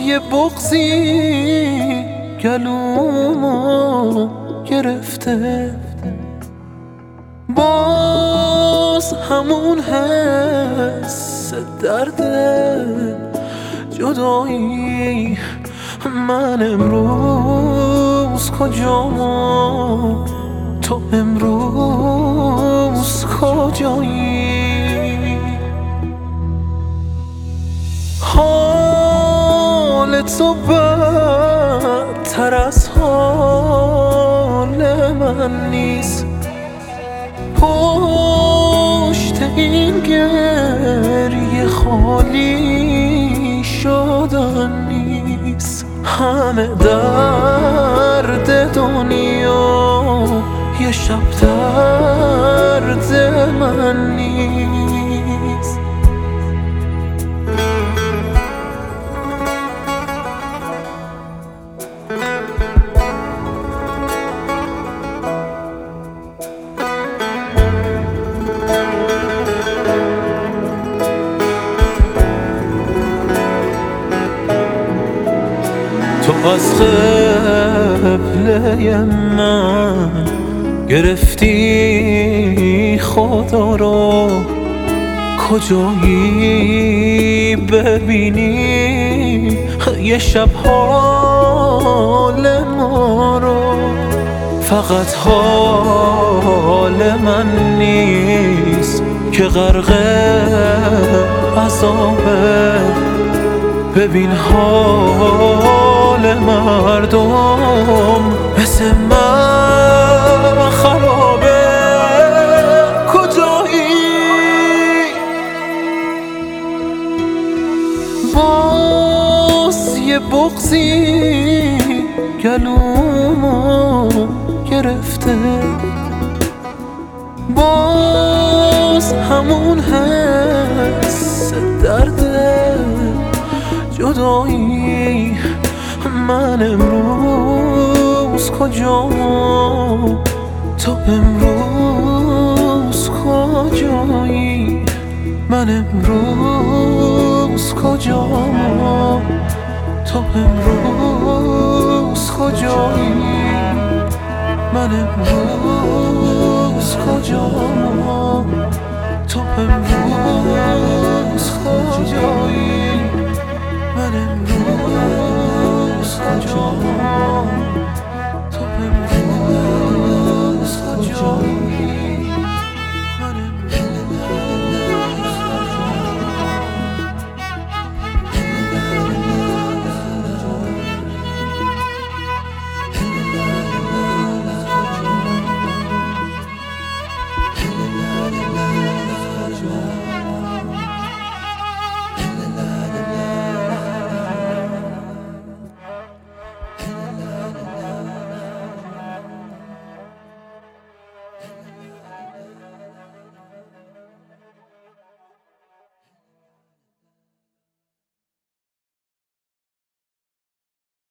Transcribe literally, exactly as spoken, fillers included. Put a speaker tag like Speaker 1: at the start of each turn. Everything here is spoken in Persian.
Speaker 1: یه بغضی گلومو گرفته، باز همون حس درد جدایی. من امروز کجام، تو امروز کجایی؟ حال تو بدتر از حال من نیست، پشت این گریه خالی شدن نیست. همه درد دنیا یه شب درد من نیست. تو از قبله من گرفتی خدا رو، کجایی ببینی یه شب حال ما رو؟ فقط حال من نیست که غرق عذابه، ببین حال مردم مثل من خرابه. کجایی؟ باز یه بغضی گلومو گرفته، باز همون حس درد جدایی. من امروز کجام، تو امروز کجایی؟ من امروز کجام، تو امروز کجایی؟ من امروز کجام، تو امروز